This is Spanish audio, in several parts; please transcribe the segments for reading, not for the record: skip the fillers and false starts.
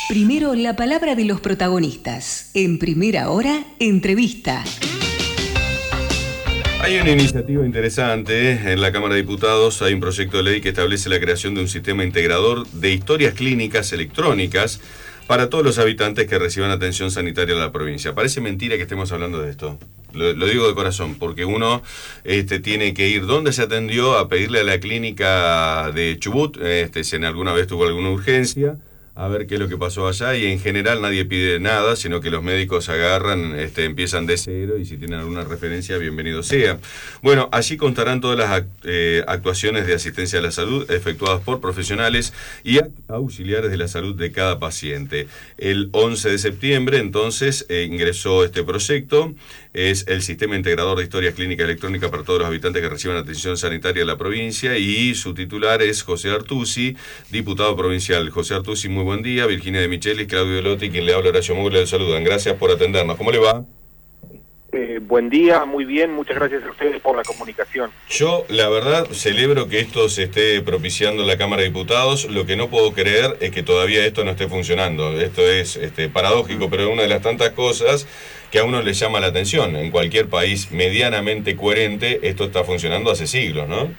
Primero la palabra de los protagonistas. En Primera Hora, entrevista. Hay una iniciativa interesante en la Cámara de Diputados. Hay un proyecto de ley que establece la creación de un sistema integrador de historias clínicas electrónicas para todos los habitantes que reciban atención sanitaria en la provincia. Parece mentira que estemos hablando de esto. Lo digo de corazón, porque uno tiene que ir donde se atendió a pedirle a la clínica de Chubut, si en alguna vez tuvo alguna urgencia, a ver qué es lo que pasó allá, y en general nadie pide nada, sino que los médicos agarran, empiezan de cero, y si tienen alguna referencia, bienvenido sea. Bueno, allí constarán todas las actuaciones de asistencia a la salud efectuadas por profesionales y auxiliares de la salud de cada paciente. El 11 de septiembre, entonces, ingresó este proyecto. Es el Sistema Integrador de Historias Clínicas Electrónicas para todos los habitantes que reciban atención sanitaria en la provincia, y su titular es José Artusi, diputado provincial. José Artusi, muy buen día. Virginia de Michelis, Claudio Lotti, quien le habla, Horacio Moglia, le saludan. Gracias por atendernos. ¿Cómo le va? Buen día, muy bien, muchas gracias a ustedes por la comunicación. Yo, la verdad, celebro que esto se esté propiciando en la Cámara de Diputados. Lo que no puedo creer es que todavía esto no esté funcionando. Esto es paradójico, pero es una de las tantas cosas que a uno le llama la atención. En cualquier país medianamente coherente, esto está funcionando hace siglos, ¿no?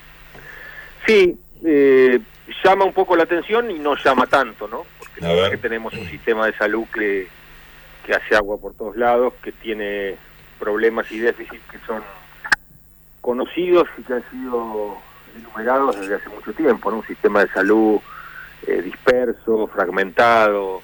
Sí, llama un poco la atención y no llama tanto, ¿no? Porque la verdad que tenemos un sistema de salud que hace agua por todos lados, que tiene problemas y déficits que son conocidos y que han sido enumerados desde hace mucho tiempo, ¿no? Un sistema de salud disperso, fragmentado,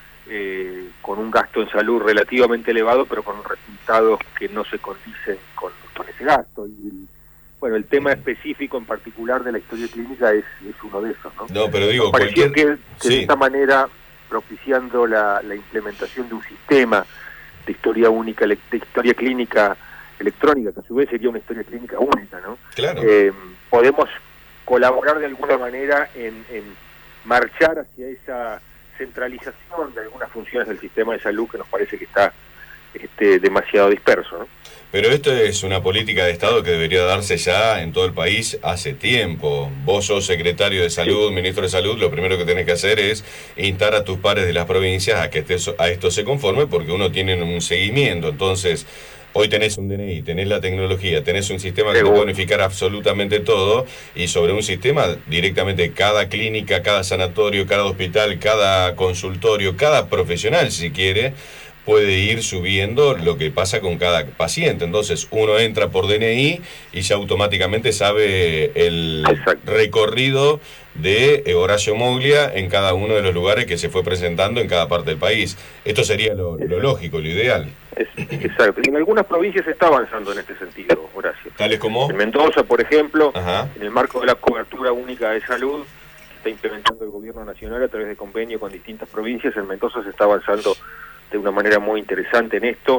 con un gasto en salud relativamente elevado, pero con resultados que no se condicen con ese gasto. Y bueno, el tema específico en particular de la historia clínica es uno de esos, ¿no? No, pero digo, pareció que de esta manera, propiciando la implementación de un sistema de historia única, de historia clínica electrónica, que a su vez sería una historia clínica única, ¿no? Claro. Podemos colaborar de alguna manera en marchar hacia esa centralización de algunas funciones del sistema de salud que nos parece que está demasiado disperso, ¿no? Pero esto es una política de Estado que debería darse ya en todo el país hace tiempo. Vos sos secretario de Salud, ministro de Salud, lo primero que tenés que hacer es instar a tus pares de las provincias a que a esto se conforme, porque uno tiene un seguimiento. Entonces, hoy tenés un DNI, tenés la tecnología, tenés un sistema que te puede unificar absolutamente todo, y sobre un sistema directamente cada clínica, cada sanatorio, cada hospital, cada consultorio, cada profesional, si quiere, puede ir subiendo lo que pasa con cada paciente. Entonces uno entra por DNI y ya automáticamente sabe el recorrido de Horacio Moglia en cada uno de los lugares que se fue presentando en cada parte del país. Esto sería lo lógico, lo ideal. Exacto. En algunas provincias se está avanzando en este sentido, Horacio. ¿Tales como? En Mendoza, por ejemplo, Ajá. En el marco de la cobertura única de salud que está implementando el gobierno nacional a través de convenio con distintas provincias, en Mendoza se está avanzando de una manera muy interesante en esto.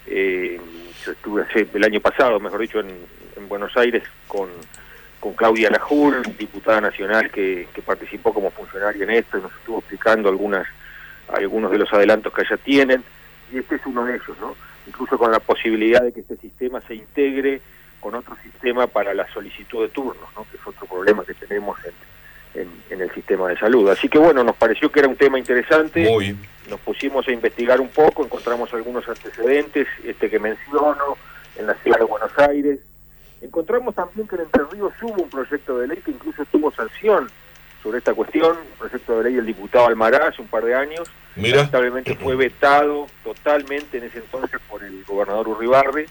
Yo estuve el año pasado, mejor dicho, en Buenos Aires con Claudia Lajur, diputada nacional que participó como funcionaria en esto y nos estuvo explicando algunos de los adelantos que allá tienen, y este es uno de ellos, ¿no? Incluso con la posibilidad de que este sistema se integre con otro sistema para la solicitud de turnos, ¿no? Que es otro problema que tenemos en el sistema de salud. Así que bueno, nos pareció que era un tema interesante. Nos pusimos a investigar un poco, encontramos algunos antecedentes, que menciono, en la ciudad de Buenos Aires. Encontramos también que en Entre Ríos hubo un proyecto de ley que incluso tuvo sanción sobre esta cuestión, un proyecto de ley del diputado Almará hace un par de años. Lamentablemente fue vetado totalmente en ese entonces por el gobernador Urribarri,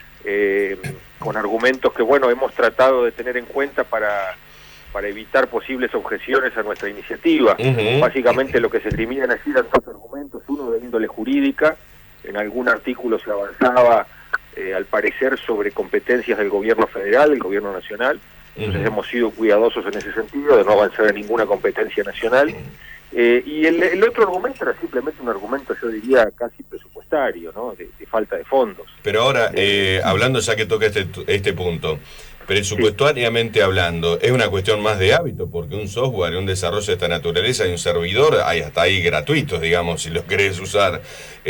con argumentos que, bueno, hemos tratado de tener en cuenta para evitar posibles objeciones a nuestra iniciativa. Básicamente lo que se eliminan allí eran dos argumentos, uno de índole jurídica, en algún artículo se avanzaba al parecer sobre competencias del gobierno federal, del gobierno nacional, entonces hemos sido cuidadosos en ese sentido de no avanzar en ninguna competencia nacional, y el otro argumento era simplemente un argumento, yo diría, casi presupuestario, ¿no? De falta de fondos. Pero ahora, hablando ya que toca este punto, presupuestariamente hablando, es una cuestión más de hábito, porque un software, un desarrollo de esta naturaleza y un servidor, hay hasta ahí gratuitos, digamos, si los querés usar.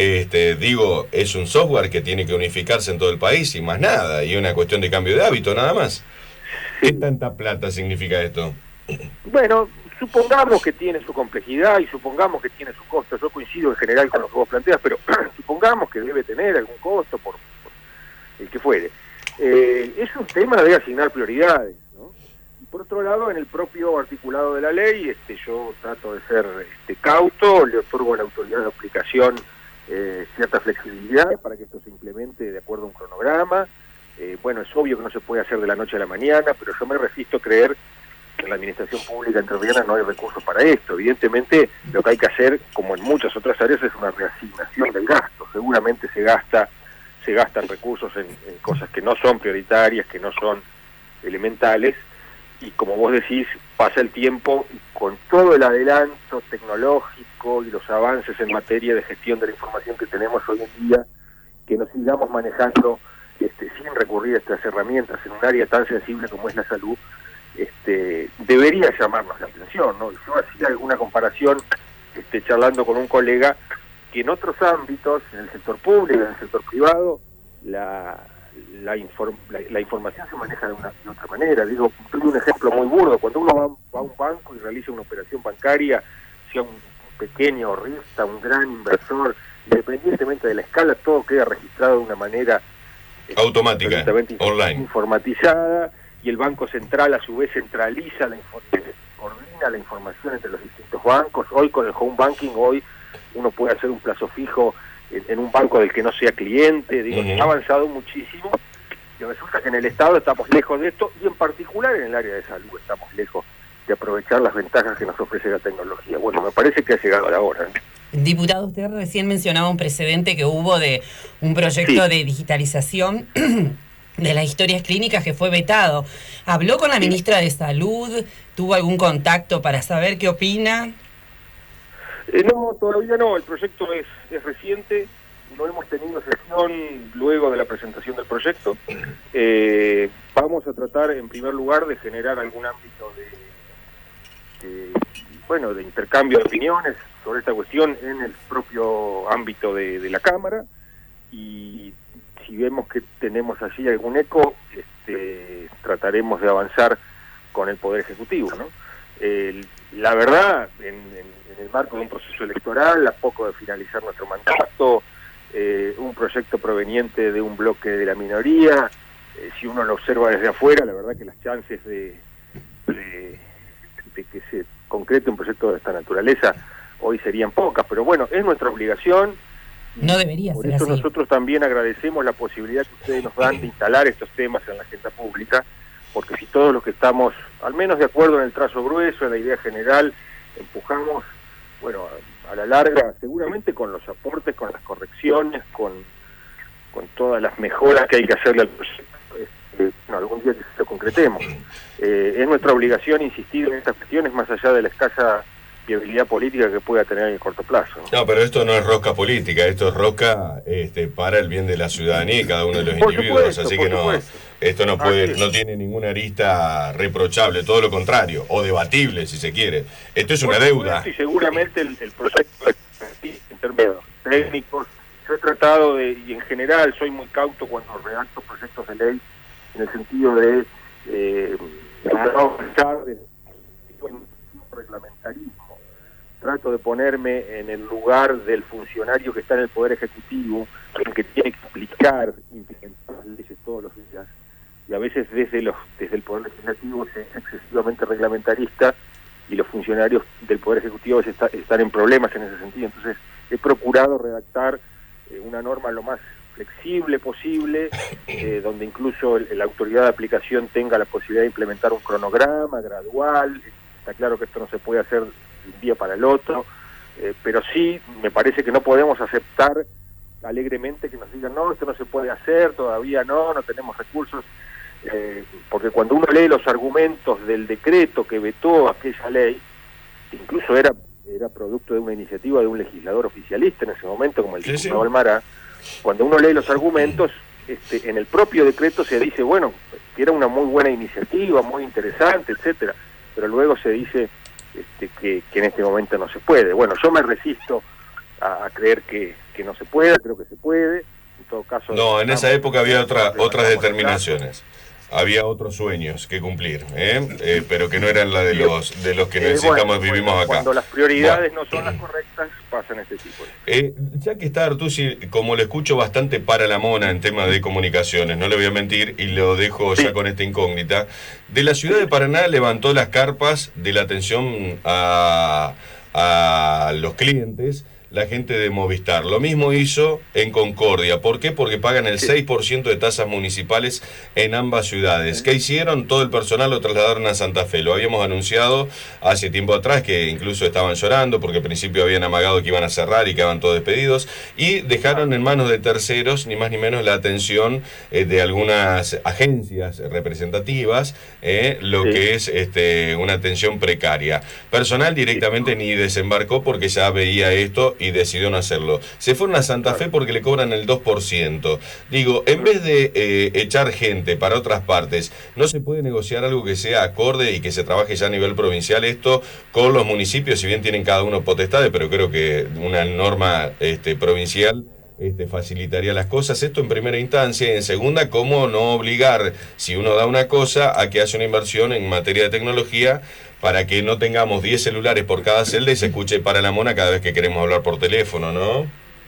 Es un software que tiene que unificarse en todo el país y más nada, y es una cuestión de cambio de hábito nada más. ¿Qué tanta plata significa esto? Bueno, supongamos que tiene su complejidad y supongamos que tiene su costo. Yo coincido en general con lo que vos planteas, pero supongamos que debe tener algún costo por el que fuere. Es un tema de asignar prioridades, ¿no? Y por otro lado, en el propio articulado de la ley, yo trato de ser cauto, le otorgo a la autoridad de aplicación cierta flexibilidad para que esto se implemente de acuerdo a un cronograma. Bueno, es obvio que no se puede hacer de la noche a la mañana, pero yo me resisto a creer que en la administración pública entrerriana no hay recursos para esto. Evidentemente, lo que hay que hacer, como en muchas otras áreas, es una reasignación del gasto. Seguramente se gastan recursos en cosas que no son prioritarias, que no son elementales, y como vos decís, pasa el tiempo y con todo el adelanto tecnológico y los avances en materia de gestión de la información que tenemos hoy en día, que nos sigamos manejando sin recurrir a estas herramientas en un área tan sensible como es la salud, debería llamarnos la atención, ¿no? Yo hacía alguna comparación charlando con un colega que en otros ámbitos, en el sector público, en el sector privado, la información se maneja de otra manera. Digo, tengo un ejemplo muy burdo: cuando uno va a un banco y realiza una operación bancaria, sea un pequeño ahorrista, un gran inversor, independientemente de la escala, todo queda registrado de una manera automática, online, informatizada, y el Banco Central a su vez centraliza coordina la información entre los distintos bancos. Hoy con el home banking, uno puede hacer un plazo fijo en un banco del que no sea cliente. Digo, ha avanzado muchísimo, y resulta que en el Estado estamos lejos de esto, y en particular en el área de salud estamos lejos de aprovechar las ventajas que nos ofrece la tecnología. Bueno, me parece que ha llegado la hora, ¿no? Diputado, usted recién mencionaba un precedente que hubo de un proyecto de digitalización de las historias clínicas que fue vetado. ¿Habló con la ministra de Salud? ¿Tuvo algún contacto para saber qué opina? No, todavía no. El proyecto es reciente. No hemos tenido sesión luego de la presentación del proyecto. Vamos a tratar, en primer lugar, de generar algún ámbito de intercambio de opiniones sobre esta cuestión en el propio ámbito de la Cámara, y si vemos que tenemos allí algún eco, trataremos de avanzar con el Poder Ejecutivo, ¿no? La verdad, en el marco de un proceso electoral, a poco de finalizar nuestro mandato, un proyecto proveniente de un bloque de la minoría, si uno lo observa desde afuera, la verdad que las chances de que se concrete un proyecto de esta naturaleza hoy serían pocas, pero bueno, es nuestra obligación. No debería ser así. Por eso nosotros también agradecemos la posibilidad que ustedes nos dan de instalar estos temas en la agenda pública, porque si todos los que estamos, al menos de acuerdo en el trazo grueso, en la idea general, empujamos, bueno, a la larga, seguramente con los aportes, con las correcciones, con todas las mejoras que hay que hacerle al proyecto, algún día que lo concretemos. Es nuestra obligación insistir en estas cuestiones más allá de la escasa viabilidad política que pueda tener en el corto plazo. No, pero esto no es rosca política, esto es rosca para el bien de la ciudadanía y cada uno de los individuos, supuesto, así que no, esto no puede, no tiene ninguna arista reprochable, todo lo contrario, o debatible si se quiere. Esto es una deuda. Y seguramente el proyecto en términos técnicos, yo he tratado y en general soy muy cauto cuando redacto proyectos de ley, en el sentido de no pensar de reglamentarismo. Trato de ponerme en el lugar del funcionario que está en el Poder Ejecutivo, el que tiene que aplicar, implementar leyes todos los días, y a veces desde el Poder Legislativo se es excesivamente reglamentarista, y los funcionarios del Poder Ejecutivo están en problemas en ese sentido. Entonces he procurado redactar una norma lo más flexible posible, donde incluso la autoridad de aplicación tenga la posibilidad de implementar un cronograma gradual. Está claro que esto no se puede hacer de un día para el otro, pero sí me parece que no podemos aceptar alegremente que nos digan, no, esto no se puede hacer, todavía no tenemos recursos, porque cuando uno lee los argumentos del decreto que vetó aquella ley, que incluso era producto de una iniciativa de un legislador oficialista en ese momento, como el diputado Almará, cuando uno lee los argumentos, en el propio decreto se dice, bueno, que era una muy buena iniciativa, muy interesante, etcétera, pero luego se dice que en este momento no se puede. Bueno, yo me resisto a creer que no se puede, creo que se puede, en todo caso... No, en esa época había otras determinaciones. había otros sueños que cumplir, pero que no eran la de los que necesitamos, vivimos acá. Cuando las prioridades no son las correctas, pasan este tipo. Ya que está Artusi, como lo escucho bastante para la mona en temas de comunicaciones, no le voy a mentir, y lo dejo ya con esta incógnita, de la ciudad de Paraná levantó las carpas de la atención a los clientes la gente de Movistar. Lo mismo hizo en Concordia. ¿Por qué? Porque pagan el 6% de tasas municipales en ambas ciudades. ¿Qué hicieron? Todo el personal lo trasladaron a Santa Fe. Lo habíamos anunciado hace tiempo atrás, que incluso estaban llorando porque al principio habían amagado que iban a cerrar y que iban todos despedidos, y dejaron en manos de terceros, ni más ni menos, la atención de algunas agencias representativas, que es una atención precaria. Personal directamente ni desembarcó porque ya veía esto y decidió no hacerlo. Se fueron a Santa Fe porque le cobran el 2%. Digo, en vez de echar gente para otras partes, ¿no se puede negociar algo que sea acorde y que se trabaje ya a nivel provincial esto con los municipios? Si bien tienen cada uno potestades, pero creo que una norma provincial facilitaría las cosas. Esto en primera instancia. Y en segunda, ¿cómo no obligar, si uno da una cosa, a que haya una inversión en materia de tecnología para que no tengamos 10 celulares por cada celda y se escuche para la mona cada vez que queremos hablar por teléfono, ¿no?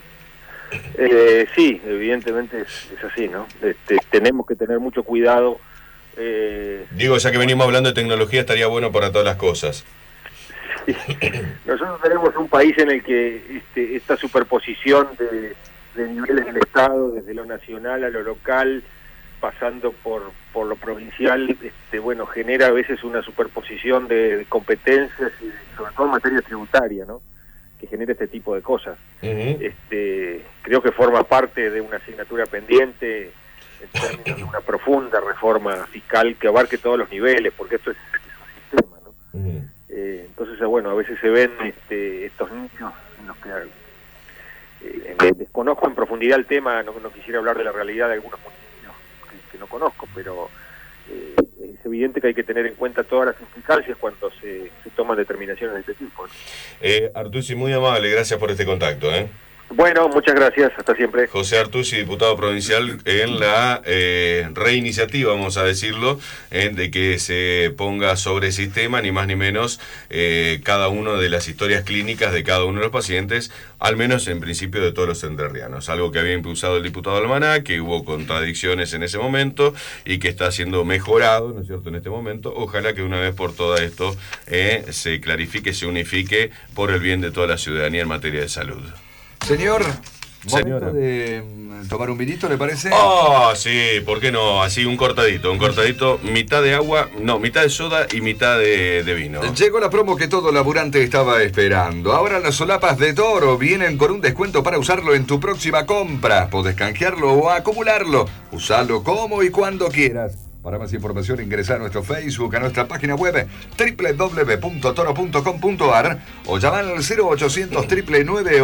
Sí, evidentemente es así, ¿no? Tenemos que tener mucho cuidado. Digo, ya que venimos hablando de tecnología, estaría bueno para todas las cosas. Sí. Nosotros tenemos un país en el que esta superposición de niveles del Estado, desde lo nacional a lo local, pasando por lo provincial, genera a veces una superposición de competencias, y sobre todo en materia tributaria, ¿no? Que genera este tipo de cosas. Creo que forma parte de una asignatura pendiente en términos de una profunda reforma fiscal que abarque todos los niveles, porque esto es un sistema, ¿no? Entonces, a veces se ven estos nichos en los que desconozco en profundidad el tema, no quisiera hablar de la realidad de algunos municipios que no conozco, pero es evidente que hay que tener en cuenta todas las implicancias cuando se toman determinaciones de este tipo, ¿no? Artusi, muy amable, gracias por este contacto. Bueno, muchas gracias, hasta siempre. José Artusi, diputado provincial, en la reiniciativa, vamos a decirlo, de que se ponga sobre sistema, ni más ni menos, cada una de las historias clínicas de cada uno de los pacientes, al menos en principio de todos los entrerrianos. Algo que había impulsado el diputado Almaná, que hubo contradicciones en ese momento y que está siendo mejorado, ¿no es cierto?, en este momento. Ojalá que una vez por todas esto se clarifique, se unifique por el bien de toda la ciudadanía en materia de salud. Señor, Señora, momento de tomar un vinito, ¿le parece? Oh, sí, ¿por qué no? Así un cortadito, mitad de agua, mitad de soda y mitad de vino. Llegó la promo que todo laburante estaba esperando. Ahora las solapas de Toro vienen con un descuento para usarlo en tu próxima compra. Podés canjearlo o acumularlo. Usalo como y cuando quieras. Para más información ingresa a nuestro Facebook, a nuestra página web www.toro.com.ar o llama al 0800 999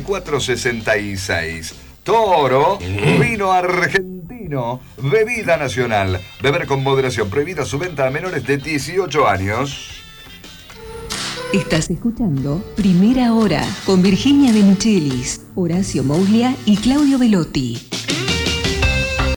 8466. Toro, vino argentino, bebida nacional. Beber con moderación, prohibida su venta a menores de 18 años. Estás escuchando Primera Hora con Virginia De Michelis, Horacio Moglia y Claudio Velotti.